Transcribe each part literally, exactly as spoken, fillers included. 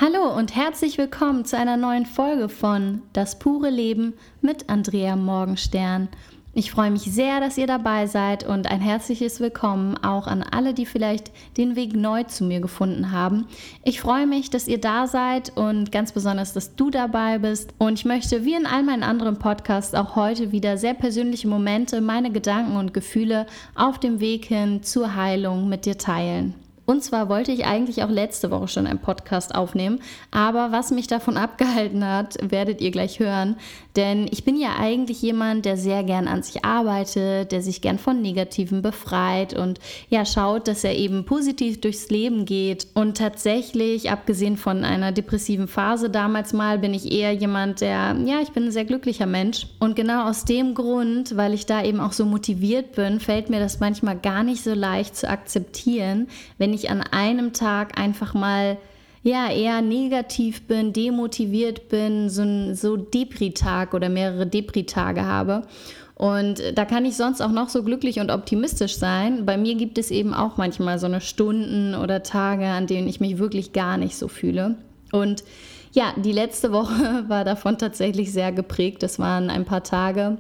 Hallo und herzlich willkommen zu einer neuen Folge von Das pure Leben mit Andrea Morgenstern. Ich freue mich sehr, dass ihr dabei seid und ein herzliches Willkommen auch an alle, die vielleicht den Weg neu zu mir gefunden haben. Ich freue mich, dass ihr da seid und ganz besonders, dass du dabei bist. Und ich möchte, wie in all meinen anderen Podcasts, auch heute wieder sehr persönliche Momente, meine Gedanken und Gefühle auf dem Weg hin zur Heilung mit dir teilen. Und zwar wollte ich eigentlich auch letzte Woche schon einen Podcast aufnehmen, aber was mich davon abgehalten hat, werdet ihr gleich hören. Denn ich bin ja eigentlich jemand, der sehr gern an sich arbeitet, der sich gern von Negativen befreit und ja schaut, dass er eben positiv durchs Leben geht. Und tatsächlich, abgesehen von einer depressiven Phase damals mal, bin ich eher jemand, der, ja, ich bin ein sehr glücklicher Mensch. Und genau aus dem Grund, weil ich da eben auch so motiviert bin, fällt mir das manchmal gar nicht so leicht zu akzeptieren, wenn ich an einem Tag einfach mal ja eher negativ bin, demotiviert bin, so ein so Depri-Tag oder mehrere Depri-Tage habe. Und da kann ich sonst auch noch so glücklich und optimistisch sein. Bei mir gibt es eben auch manchmal so eine Stunden oder Tage, an denen ich mich wirklich gar nicht so fühle. Und ja, die letzte Woche war davon tatsächlich sehr geprägt. Das waren ein paar Tage,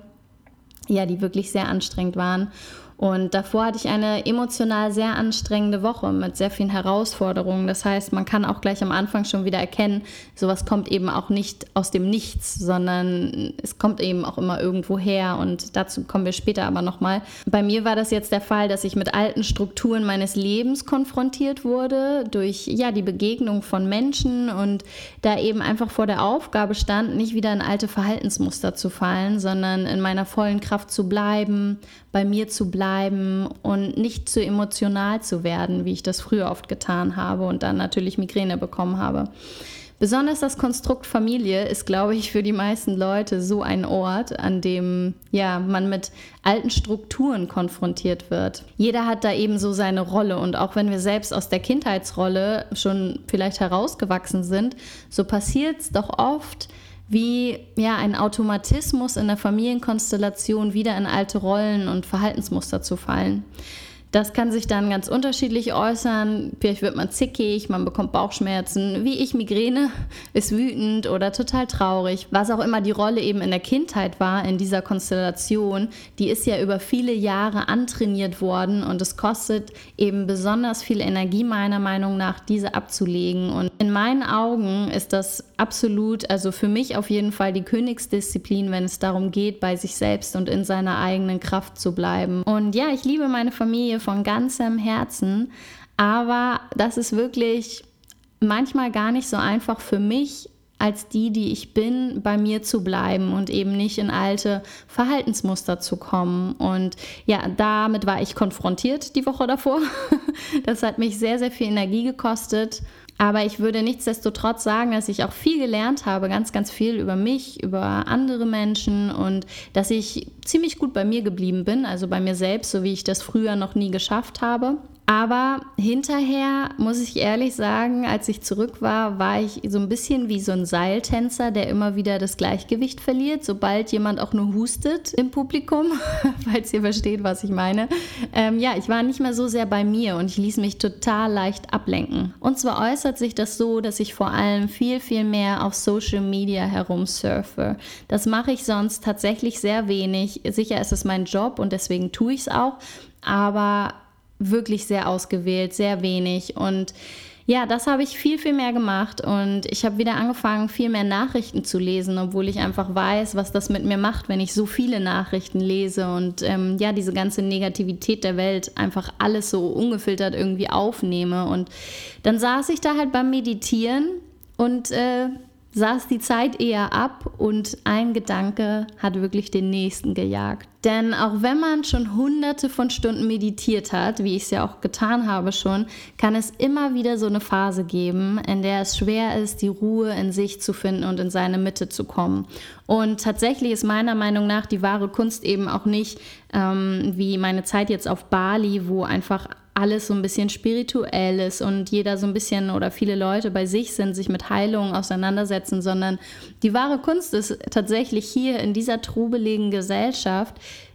ja, die wirklich sehr anstrengend waren. Und davor hatte ich eine emotional sehr anstrengende Woche mit sehr vielen Herausforderungen. Das heißt, man kann auch gleich am Anfang schon wieder erkennen, sowas kommt eben auch nicht aus dem Nichts, sondern es kommt eben auch immer irgendwo her. Und dazu kommen wir später aber nochmal. Bei mir war das jetzt der Fall, dass ich mit alten Strukturen meines Lebens konfrontiert wurde, durch ja die Begegnung von Menschen und da eben einfach vor der Aufgabe stand, nicht wieder in alte Verhaltensmuster zu fallen, sondern in meiner vollen Kraft zu bleiben, bei mir zu bleiben und nicht zu emotional zu werden, wie ich das früher oft getan habe und dann natürlich Migräne bekommen habe. Besonders das Konstrukt Familie ist, glaube ich, für die meisten Leute so ein Ort, an dem ja, man mit alten Strukturen konfrontiert wird. Jeder hat da eben so seine Rolle und auch wenn wir selbst aus der Kindheitsrolle schon vielleicht herausgewachsen sind, so passiert es doch oft, wie ja, ein Automatismus in der Familienkonstellation wieder in alte Rollen und Verhaltensmuster zu fallen. Das kann sich dann ganz unterschiedlich äußern. Vielleicht wird man zickig, man bekommt Bauchschmerzen, wie ich Migräne, ist wütend oder total traurig. Was auch immer die Rolle eben in der Kindheit war, in dieser Konstellation, die ist ja über viele Jahre antrainiert worden und es kostet eben besonders viel Energie, meiner Meinung nach, diese abzulegen. Und in meinen Augen ist das absolut, also für mich auf jeden Fall die Königsdisziplin, wenn es darum geht, bei sich selbst und in seiner eigenen Kraft zu bleiben. Und ja, ich liebe meine Familie von ganzem Herzen, aber das ist wirklich manchmal gar nicht so einfach für mich, als die, die ich bin, bei mir zu bleiben und eben nicht in alte Verhaltensmuster zu kommen. Und ja, damit war ich konfrontiert die Woche davor. Das hat mich sehr, sehr viel Energie gekostet. Aber ich würde nichtsdestotrotz sagen, dass ich auch viel gelernt habe, ganz, ganz viel über mich, über andere Menschen und dass ich ziemlich gut bei mir geblieben bin, also bei mir selbst, so wie ich das früher noch nie geschafft habe. Aber hinterher, muss ich ehrlich sagen, als ich zurück war, war ich so ein bisschen wie so ein Seiltänzer, der immer wieder das Gleichgewicht verliert, sobald jemand auch nur hustet im Publikum, falls ihr versteht, was ich meine. Ähm, ja, ich war nicht mehr so sehr bei mir und ich ließ mich total leicht ablenken. Und zwar äußert sich das so, dass ich vor allem viel, viel mehr auf Social Media herumsurfe. Das mache ich sonst tatsächlich sehr wenig. Sicher ist es mein Job und deswegen tue ich es auch, aber wirklich sehr ausgewählt, sehr wenig und ja, das habe ich viel, viel mehr gemacht und ich habe wieder angefangen, viel mehr Nachrichten zu lesen, obwohl ich einfach weiß, was das mit mir macht, wenn ich so viele Nachrichten lese und ähm, ja, diese ganze Negativität der Welt einfach alles so ungefiltert irgendwie aufnehme und dann saß ich da halt beim Meditieren und äh, saß die Zeit eher ab und ein Gedanke hat wirklich den nächsten gejagt. Denn auch wenn man schon hunderte von Stunden meditiert hat, wie ich es ja auch getan habe schon, kann es immer wieder so eine Phase geben, in der es schwer ist, die Ruhe in sich zu finden und in seine Mitte zu kommen. Und tatsächlich ist meiner Meinung nach die wahre Kunst eben auch nicht ähm, wie meine Zeit jetzt auf Bali, wo einfach alles so ein bisschen spirituell ist und jeder so ein bisschen oder viele Leute bei sich sind, sich mit Heilung auseinandersetzen, sondern die wahre Kunst ist tatsächlich hier in dieser trubeligen Gesellschaft,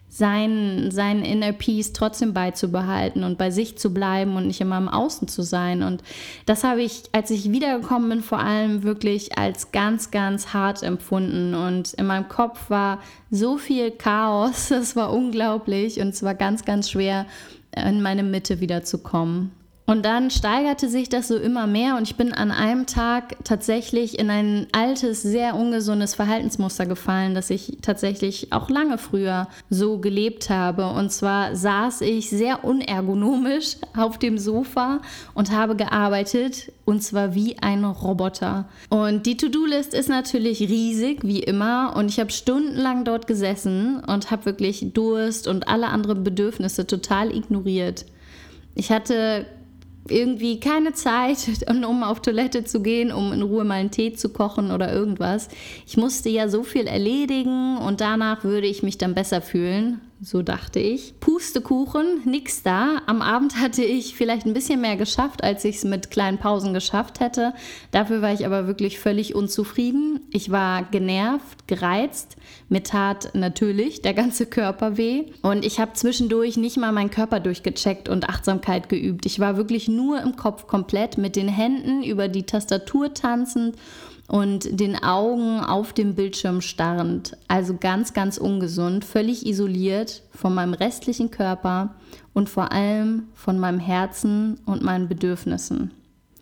sein, sein Inner Peace trotzdem beizubehalten und bei sich zu bleiben und nicht immer im Außen zu sein. Und das habe ich, als ich wiedergekommen bin, vor allem wirklich als ganz, ganz hart empfunden. Und in meinem Kopf war so viel Chaos, das war unglaublich und es war ganz, ganz schwer, in meine Mitte wiederzukommen. Und dann steigerte sich das so immer mehr und ich bin an einem Tag tatsächlich in ein altes, sehr ungesundes Verhaltensmuster gefallen, das ich tatsächlich auch lange früher so gelebt habe. Und zwar saß ich sehr unergonomisch auf dem Sofa und habe gearbeitet, und zwar wie ein Roboter. Und die To-Do-List ist natürlich riesig, wie immer, und ich habe stundenlang dort gesessen und habe wirklich Durst und alle anderen Bedürfnisse total ignoriert. Ich hatte irgendwie keine Zeit, um auf Toilette zu gehen, um in Ruhe mal einen Tee zu kochen oder irgendwas. Ich musste ja so viel erledigen und danach würde ich mich dann besser fühlen. So dachte ich. Pustekuchen, nix da. Am Abend hatte ich vielleicht ein bisschen mehr geschafft, als ich es mit kleinen Pausen geschafft hätte. Dafür war ich aber wirklich völlig unzufrieden. Ich war genervt, gereizt. Mir tat natürlich der ganze Körper weh. Und ich habe zwischendurch nicht mal meinen Körper durchgecheckt und Achtsamkeit geübt. Ich war wirklich nur im Kopf komplett mit den Händen über die Tastatur tanzend und den Augen auf dem Bildschirm starrend. Also ganz, ganz ungesund, völlig isoliert von meinem restlichen Körper und vor allem von meinem Herzen und meinen Bedürfnissen.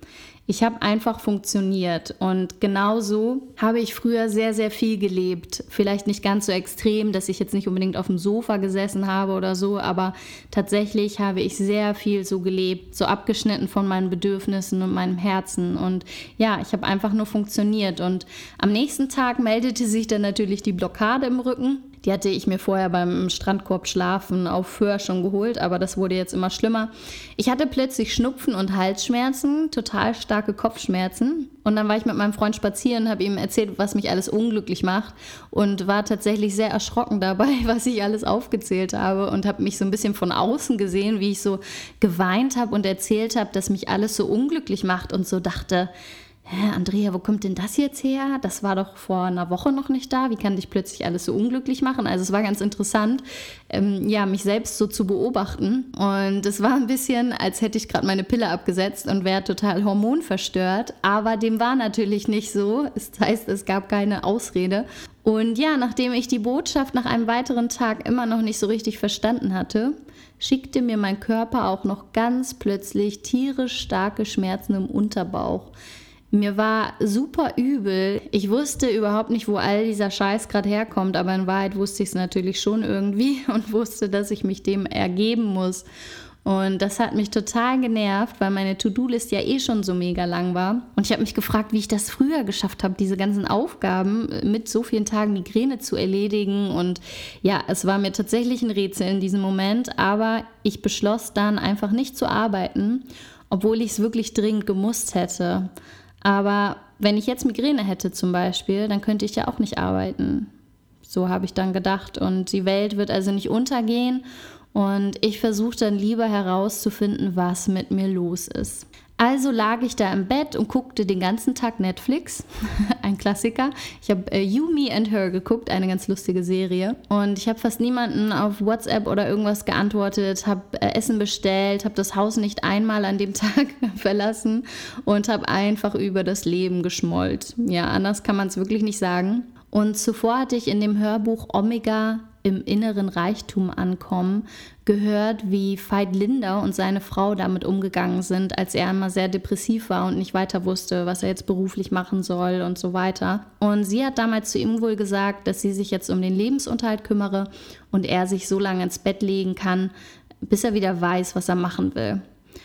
Ich habe einfach funktioniert und genauso habe ich früher sehr, sehr viel gelebt. Vielleicht nicht ganz so extrem, dass ich jetzt nicht unbedingt auf dem Sofa gesessen habe oder so, aber tatsächlich habe ich sehr viel so gelebt, so abgeschnitten von meinen Bedürfnissen und meinem Herzen. Und ja, ich habe einfach nur funktioniert. Und am nächsten Tag meldete sich dann natürlich die Blockade im Rücken. Die hatte ich mir vorher beim Strandkorb schlafen auf Föhr schon geholt, aber das wurde jetzt immer schlimmer. Ich hatte plötzlich Schnupfen und Halsschmerzen, total starke Kopfschmerzen. Und dann war ich mit meinem Freund spazieren und habe ihm erzählt, was mich alles unglücklich macht und war tatsächlich sehr erschrocken dabei, was ich alles aufgezählt habe und habe mich so ein bisschen von außen gesehen, wie ich so geweint habe und erzählt habe, dass mich alles so unglücklich macht und so dachte, hä, Andrea, wo kommt denn das jetzt her? Das war doch vor einer Woche noch nicht da. Wie kann dich plötzlich alles so unglücklich machen? Also es war ganz interessant, ähm, ja, mich selbst so zu beobachten. Und es war ein bisschen, als hätte ich gerade meine Pille abgesetzt und wäre total hormonverstört. Aber dem war natürlich nicht so. Das heißt, es gab keine Ausrede. Und ja, nachdem ich die Botschaft nach einem weiteren Tag immer noch nicht so richtig verstanden hatte, schickte mir mein Körper auch noch ganz plötzlich tierisch starke Schmerzen im Unterbauch. Mir war super übel. Ich wusste überhaupt nicht, wo all dieser Scheiß gerade herkommt, aber in Wahrheit wusste ich es natürlich schon irgendwie und wusste, dass ich mich dem ergeben muss. Und das hat mich total genervt, weil meine To-Do-List ja eh schon so mega lang war. Und ich habe mich gefragt, wie ich das früher geschafft habe, diese ganzen Aufgaben mit so vielen Tagen Migräne zu erledigen. Und ja, es war mir tatsächlich ein Rätsel in diesem Moment, aber ich beschloss dann einfach nicht zu arbeiten, obwohl ich es wirklich dringend gemusst hätte. Aber wenn ich jetzt Migräne hätte zum Beispiel, dann könnte ich ja auch nicht arbeiten. So habe ich dann gedacht. Und die Welt wird also nicht untergehen. Und ich versuche dann lieber herauszufinden, was mit mir los ist. Also lag ich da im Bett und guckte den ganzen Tag Netflix, ein Klassiker. Ich habe äh, You, Me and Her geguckt, eine ganz lustige Serie. Und ich habe fast niemanden auf WhatsApp oder irgendwas geantwortet, habe äh, Essen bestellt, habe das Haus nicht einmal an dem Tag verlassen und habe einfach über das Leben geschmollt. Ja, anders kann man es wirklich nicht sagen. Und zuvor hatte ich in dem Hörbuch Omega im inneren Reichtum ankommen, gehört, wie Veit Linder und seine Frau damit umgegangen sind, als er einmal sehr depressiv war und nicht weiter wusste, was er jetzt beruflich machen soll und so weiter. Und sie hat damals zu ihm wohl gesagt, dass sie sich jetzt um den Lebensunterhalt kümmere und er sich so lange ins Bett legen kann, bis er wieder weiß, was er machen will.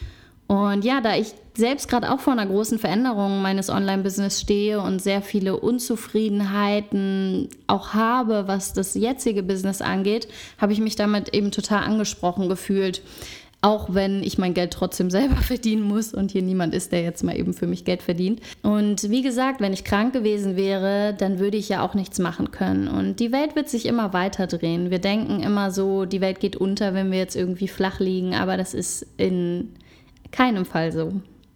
Und ja, da ich selbst gerade auch vor einer großen Veränderung meines Online-Business stehe und sehr viele Unzufriedenheiten auch habe, was das jetzige Business angeht, habe ich mich damit eben total angesprochen gefühlt. Auch wenn ich mein Geld trotzdem selber verdienen muss und hier niemand ist, der jetzt mal eben für mich Geld verdient. Und wie gesagt, wenn ich krank gewesen wäre, dann würde ich ja auch nichts machen können. Und die Welt wird sich immer weiter drehen. Wir denken immer so, die Welt geht unter, wenn wir jetzt irgendwie flach liegen, aber das ist in keinem Fall so.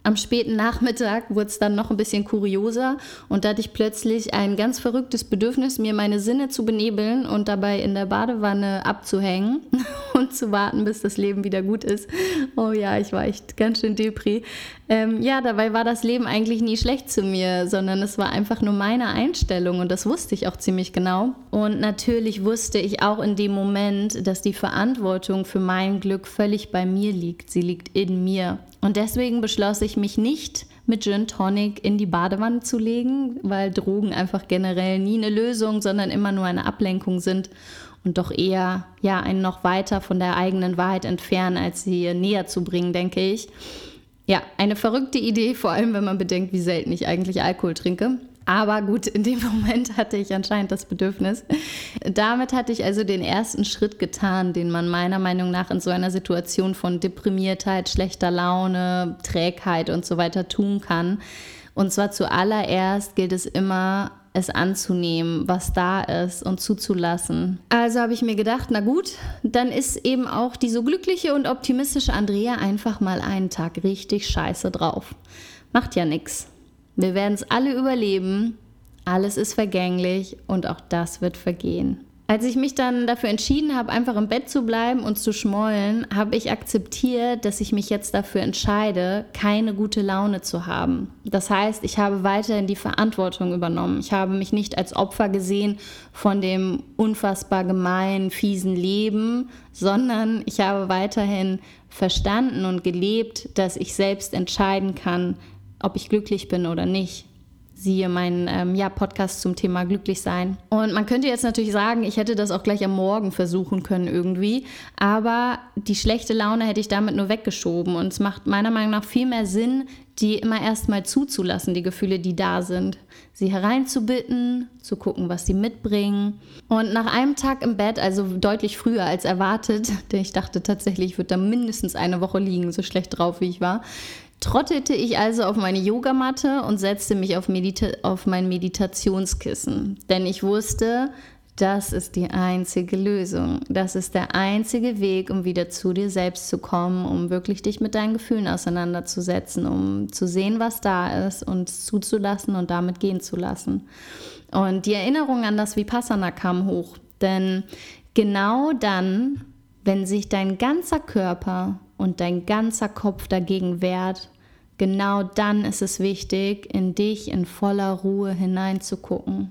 Am späten Nachmittag wurde es dann noch ein bisschen kurioser und da hatte ich plötzlich ein ganz verrücktes Bedürfnis, mir meine Sinne zu benebeln und dabei in der Badewanne abzuhängen und zu warten, bis das Leben wieder gut ist. Oh ja, ich war echt ganz schön depri. Ähm, ja, dabei war das Leben eigentlich nie schlecht zu mir, sondern es war einfach nur meine Einstellung und das wusste ich auch ziemlich genau. Und natürlich wusste ich auch in dem Moment, dass die Verantwortung für mein Glück völlig bei mir liegt. Sie liegt in mir. Und deswegen beschloss ich, mich nicht mit Gin Tonic in die Badewanne zu legen, weil Drogen einfach generell nie eine Lösung, sondern immer nur eine Ablenkung sind und doch eher ja, einen noch weiter von der eigenen Wahrheit entfernen, als sie näher zu bringen, denke ich. Ja, eine verrückte Idee, vor allem wenn man bedenkt, wie selten ich eigentlich Alkohol trinke. Aber gut, in dem Moment hatte ich anscheinend das Bedürfnis. Damit hatte ich also den ersten Schritt getan, den man meiner Meinung nach in so einer Situation von Deprimiertheit, schlechter Laune, Trägheit und so weiter tun kann. Und zwar zuallererst gilt es immer, es anzunehmen, was da ist und zuzulassen. Also habe ich mir gedacht, na gut, dann ist eben auch die so glückliche und optimistische Andrea einfach mal einen Tag richtig scheiße drauf. Macht ja nix. Wir werden es alle überleben, alles ist vergänglich und auch das wird vergehen. Als ich mich dann dafür entschieden habe, einfach im Bett zu bleiben und zu schmollen, habe ich akzeptiert, dass ich mich jetzt dafür entscheide, keine gute Laune zu haben. Das heißt, ich habe weiterhin die Verantwortung übernommen. Ich habe mich nicht als Opfer gesehen von dem unfassbar gemeinen, fiesen Leben, sondern ich habe weiterhin verstanden und gelebt, dass ich selbst entscheiden kann, ob ich glücklich bin oder nicht. Siehe meinen ähm, ja, Podcast zum Thema Glücklichsein. Und man könnte jetzt natürlich sagen, ich hätte das auch gleich am Morgen versuchen können irgendwie, aber die schlechte Laune hätte ich damit nur weggeschoben und es macht meiner Meinung nach viel mehr Sinn, die immer erst mal zuzulassen, die Gefühle, die da sind. Sie hereinzubitten, zu gucken, was sie mitbringen. Und nach einem Tag im Bett, also deutlich früher als erwartet, denn ich dachte tatsächlich, ich würde da mindestens eine Woche liegen, so schlecht drauf wie ich war, trottete ich also auf meine Yogamatte und setzte mich auf, Medita- auf mein Meditationskissen. Denn ich wusste, das ist die einzige Lösung. Das ist der einzige Weg, um wieder zu dir selbst zu kommen, um wirklich dich mit deinen Gefühlen auseinanderzusetzen, um zu sehen, was da ist und es zuzulassen und damit gehen zu lassen. Und die Erinnerung an das Vipassana kam hoch. Denn genau dann, wenn sich dein ganzer Körper und dein ganzer Kopf dagegen wehrt, genau dann ist es wichtig, in dich in voller Ruhe hineinzugucken.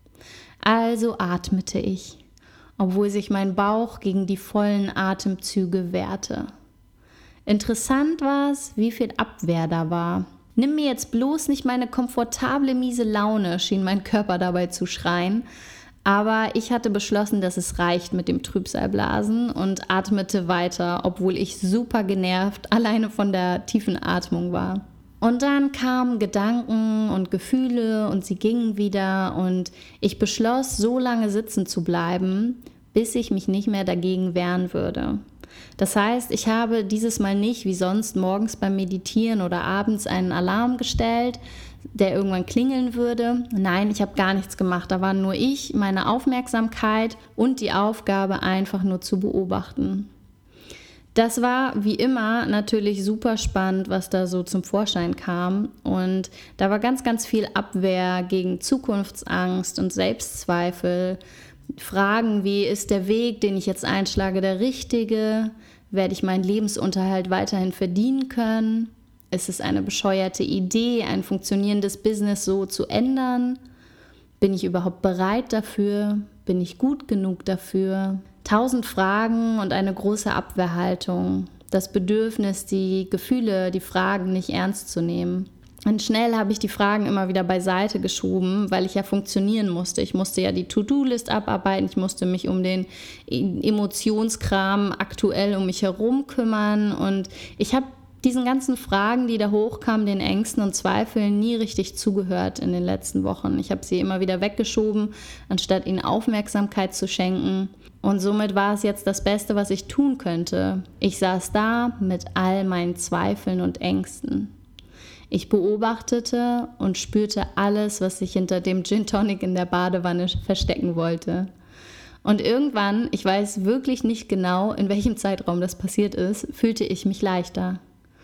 Also atmete ich, obwohl sich mein Bauch gegen die vollen Atemzüge wehrte. Interessant war es, wie viel Abwehr da war. Nimm mir jetzt bloß nicht meine komfortable, miese Laune, schien mein Körper dabei zu schreien. Aber ich hatte beschlossen, dass es reicht mit dem Trübsalblasen und atmete weiter, obwohl ich super genervt alleine von der tiefen Atmung war. Und dann kamen Gedanken und Gefühle und sie gingen wieder und ich beschloss, so lange sitzen zu bleiben, bis ich mich nicht mehr dagegen wehren würde. Das heißt, ich habe dieses Mal nicht wie sonst morgens beim Meditieren oder abends einen Alarm gestellt, der irgendwann klingeln würde. Nein, ich habe gar nichts gemacht. Da war nur ich, meine Aufmerksamkeit und die Aufgabe, einfach nur zu beobachten. Das war wie immer natürlich super spannend, was da so zum Vorschein kam. Und da war ganz, ganz viel Abwehr gegen Zukunftsangst und Selbstzweifel. Fragen wie, ist der Weg, den ich jetzt einschlage, der richtige? Werde ich meinen Lebensunterhalt weiterhin verdienen können? Ist es eine bescheuerte Idee, ein funktionierendes Business so zu ändern? Bin ich überhaupt bereit dafür? Bin ich gut genug dafür? Tausend Fragen und eine große Abwehrhaltung. Das Bedürfnis, die Gefühle, die Fragen nicht ernst zu nehmen. Und schnell habe ich die Fragen immer wieder beiseite geschoben, weil ich ja funktionieren musste. Ich musste ja die To-Do-List abarbeiten, ich musste mich um den Emotionskram aktuell um mich herum kümmern und ich habe diesen ganzen Fragen, die da hochkamen, den Ängsten und Zweifeln, nie richtig zugehört in den letzten Wochen. Ich habe sie immer wieder weggeschoben, anstatt ihnen Aufmerksamkeit zu schenken. Und somit war es jetzt das Beste, was ich tun könnte. Ich saß da mit all meinen Zweifeln und Ängsten. Ich beobachtete und spürte alles, was sich hinter dem Gin Tonic in der Badewanne verstecken wollte. Und irgendwann, ich weiß wirklich nicht genau, in welchem Zeitraum das passiert ist, fühlte ich mich leichter.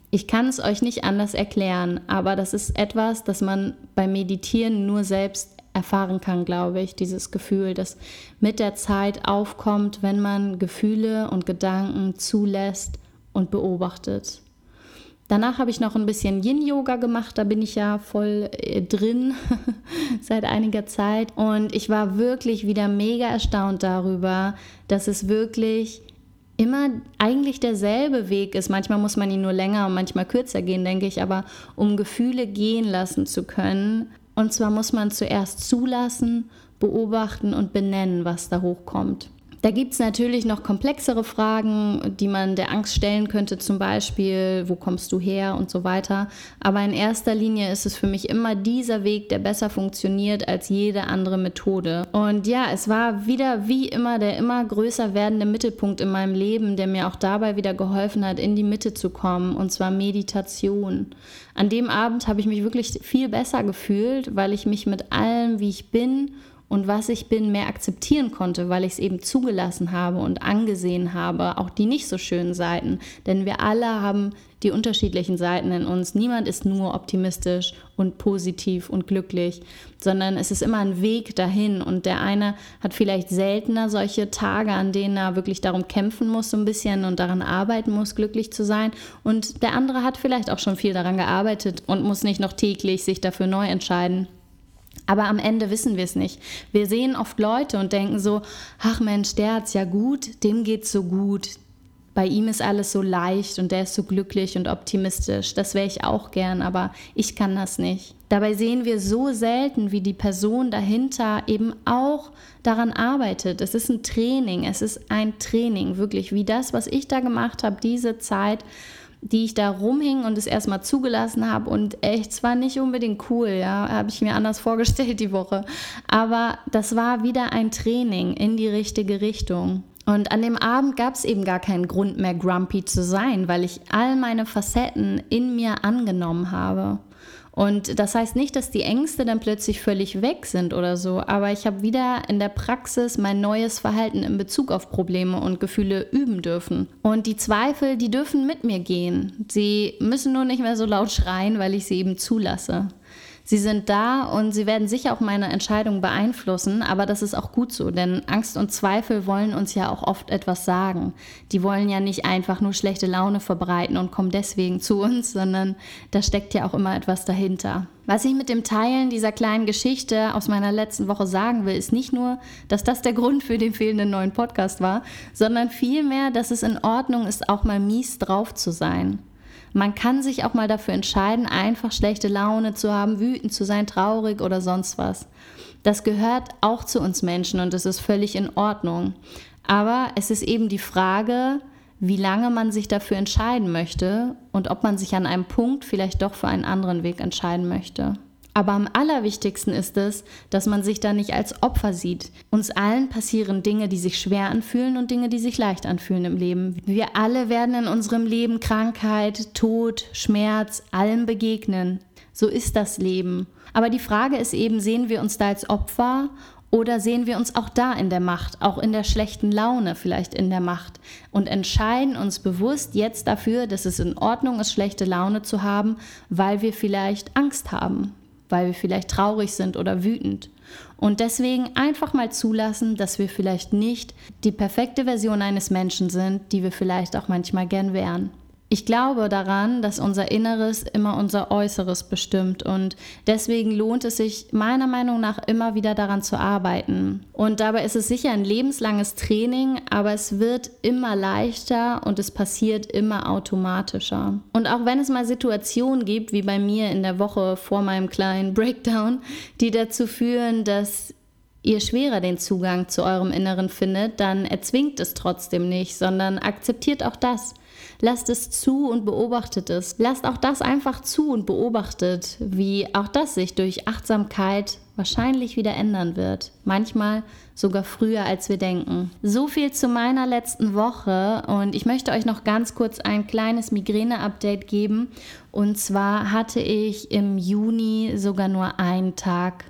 Ich kann es euch nicht anders erklären, aber das ist etwas, das man beim Meditieren nur selbst erfahren kann, glaube ich. Dieses Gefühl, das mit der Zeit aufkommt, wenn man Gefühle und Gedanken zulässt und beobachtet. Danach habe ich noch ein bisschen Yin-Yoga gemacht, da bin ich ja voll drin seit einiger Zeit. Und ich war wirklich wieder mega erstaunt darüber, dass es wirklich immer eigentlich derselbe Weg ist. Manchmal muss man ihn nur länger und manchmal kürzer gehen, denke ich, aber um Gefühle gehen lassen zu können. Und zwar muss man zuerst zulassen, beobachten und benennen, was da hochkommt. Da gibt es natürlich noch komplexere Fragen, die man der Angst stellen könnte, zum Beispiel, wo kommst du her und so weiter. Aber in erster Linie ist es für mich immer dieser Weg, der besser funktioniert als jede andere Methode. Und ja, es war wieder wie immer der immer größer werdende Mittelpunkt in meinem Leben, der mir auch dabei wieder geholfen hat, in die Mitte zu kommen, und zwar Meditation. An dem Abend habe ich mich wirklich viel besser gefühlt, weil ich mich mit allem, wie ich bin und was ich bin, mehr akzeptieren konnte, weil ich es eben zugelassen habe und angesehen habe, auch die nicht so schönen Seiten. Denn wir alle haben die unterschiedlichen Seiten in uns. Niemand ist nur optimistisch und positiv und glücklich, sondern es ist immer ein Weg dahin. Und der eine hat vielleicht seltener solche Tage, an denen er wirklich darum kämpfen muss, so ein bisschen und daran arbeiten muss, glücklich zu sein. Und der andere hat vielleicht auch schon viel daran gearbeitet und muss nicht noch täglich sich dafür neu entscheiden. Aber am Ende wissen wir es nicht. Wir sehen oft Leute und denken so, ach Mensch, der hat's ja gut, dem geht's so gut. Bei ihm ist alles so leicht und der ist so glücklich und optimistisch. Das wäre ich auch gern, aber ich kann das nicht. Dabei sehen wir so selten, wie die Person dahinter eben auch daran arbeitet. Es ist ein Training, es ist ein Training, wirklich wie das, was ich da gemacht habe, diese Zeit, die ich da rumhing und es erstmal zugelassen habe, und echt, es war nicht unbedingt cool, ja, habe ich mir anders vorgestellt die Woche, aber das war wieder ein Training in die richtige Richtung. Und an dem Abend gab es eben gar keinen Grund mehr, grumpy zu sein, weil ich all meine Facetten in mir angenommen habe. Und das heißt nicht, dass die Ängste dann plötzlich völlig weg sind oder so, aber ich habe wieder in der Praxis mein neues Verhalten in Bezug auf Probleme und Gefühle üben dürfen. Und die Zweifel, die dürfen mit mir gehen. Sie müssen nur nicht mehr so laut schreien, weil ich sie eben zulasse. Sie sind da und sie werden sicher auch meine Entscheidung beeinflussen, aber das ist auch gut so, denn Angst und Zweifel wollen uns ja auch oft etwas sagen. Die wollen ja nicht einfach nur schlechte Laune verbreiten und kommen deswegen zu uns, sondern da steckt ja auch immer etwas dahinter. Was ich mit dem Teilen dieser kleinen Geschichte aus meiner letzten Woche sagen will, ist nicht nur, dass das der Grund für den fehlenden neuen Podcast war, sondern vielmehr, dass es in Ordnung ist, auch mal mies drauf zu sein. Man kann sich auch mal dafür entscheiden, einfach schlechte Laune zu haben, wütend zu sein, traurig oder sonst was. Das gehört auch zu uns Menschen und es ist völlig in Ordnung. Aber es ist eben die Frage, wie lange man sich dafür entscheiden möchte und ob man sich an einem Punkt vielleicht doch für einen anderen Weg entscheiden möchte. Aber am allerwichtigsten ist es, dass man sich da nicht als Opfer sieht. Uns allen passieren Dinge, die sich schwer anfühlen und Dinge, die sich leicht anfühlen im Leben. Wir alle werden in unserem Leben Krankheit, Tod, Schmerz, allem begegnen. So ist das Leben. Aber die Frage ist eben, sehen wir uns da als Opfer oder sehen wir uns auch da in der Macht, auch in der schlechten Laune vielleicht in der Macht und entscheiden uns bewusst jetzt dafür, dass es in Ordnung ist, schlechte Laune zu haben, weil wir vielleicht Angst haben, weil wir vielleicht traurig sind oder wütend. Und deswegen einfach mal zulassen, dass wir vielleicht nicht die perfekte Version eines Menschen sind, die wir vielleicht auch manchmal gern wären. Ich glaube daran, dass unser Inneres immer unser Äußeres bestimmt und deswegen lohnt es sich meiner Meinung nach immer wieder daran zu arbeiten. Und dabei ist es sicher ein lebenslanges Training, aber es wird immer leichter und es passiert immer automatischer. Und auch wenn es mal Situationen gibt, wie bei mir in der Woche vor meinem kleinen Breakdown, die dazu führen, dass ihr schwerer den Zugang zu eurem Inneren findet, dann erzwingt es trotzdem nicht, sondern akzeptiert auch das. Lasst es zu und beobachtet es. Lasst auch das einfach zu und beobachtet, wie auch das sich durch Achtsamkeit wahrscheinlich wieder ändern wird. Manchmal sogar früher, als wir denken. So viel zu meiner letzten Woche und ich möchte euch noch ganz kurz ein kleines Migräne-Update geben. Und zwar hatte ich im Juni sogar nur einen Tag,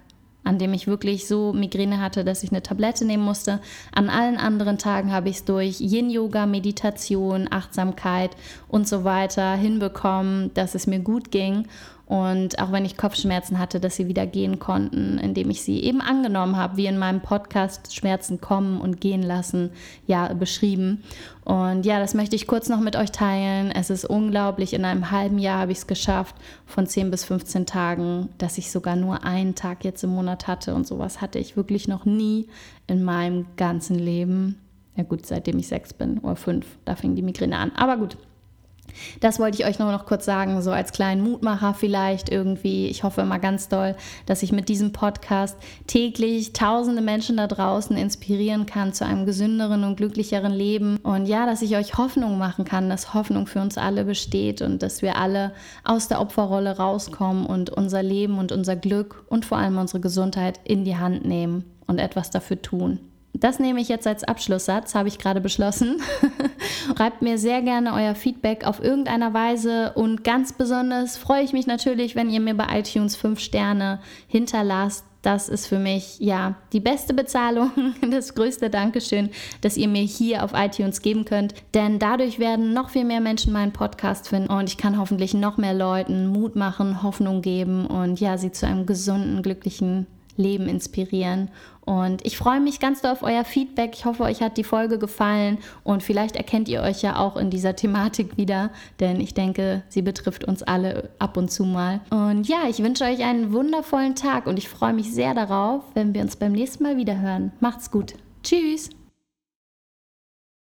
an dem ich wirklich so Migräne hatte, dass ich eine Tablette nehmen musste. An allen anderen Tagen habe ich es durch Yin-Yoga, Meditation, Achtsamkeit und so weiter hinbekommen, dass es mir gut ging. Und auch wenn ich Kopfschmerzen hatte, dass sie wieder gehen konnten, indem ich sie eben angenommen habe, wie in meinem Podcast Schmerzen kommen und gehen lassen, ja, beschrieben. Und ja, das möchte ich kurz noch mit euch teilen. Es ist unglaublich, in einem halben Jahr habe ich es geschafft, von zehn bis fünfzehn Tagen, dass ich sogar nur einen Tag jetzt im Monat hatte. Und sowas hatte ich wirklich noch nie in meinem ganzen Leben. Ja gut, seitdem ich sechs bin oder fünf, da fing die Migräne an. Aber gut. Das wollte ich euch nur noch kurz sagen, so als kleinen Mutmacher vielleicht irgendwie. Ich hoffe immer ganz doll, dass ich mit diesem Podcast täglich tausende Menschen da draußen inspirieren kann zu einem gesünderen und glücklicheren Leben. Und ja, dass ich euch Hoffnung machen kann, dass Hoffnung für uns alle besteht und dass wir alle aus der Opferrolle rauskommen und unser Leben und unser Glück und vor allem unsere Gesundheit in die Hand nehmen und etwas dafür tun. Das nehme ich jetzt als Abschlusssatz, habe ich gerade beschlossen. Schreibt mir sehr gerne euer Feedback auf irgendeiner Weise und ganz besonders freue ich mich natürlich, wenn ihr mir bei iTunes fünf Sterne hinterlasst. Das ist für mich ja die beste Bezahlung, das größte Dankeschön, das ihr mir hier auf iTunes geben könnt. Denn dadurch werden noch viel mehr Menschen meinen Podcast finden und ich kann hoffentlich noch mehr Leuten Mut machen, Hoffnung geben und ja, sie zu einem gesunden, glücklichen Leben inspirieren. Und ich freue mich ganz doll auf euer Feedback. Ich hoffe, euch hat die Folge gefallen und vielleicht erkennt ihr euch ja auch in dieser Thematik wieder, denn ich denke, sie betrifft uns alle ab und zu mal. Und ja, ich wünsche euch einen wundervollen Tag und ich freue mich sehr darauf, wenn wir uns beim nächsten Mal wieder hören. Macht's gut. Tschüss.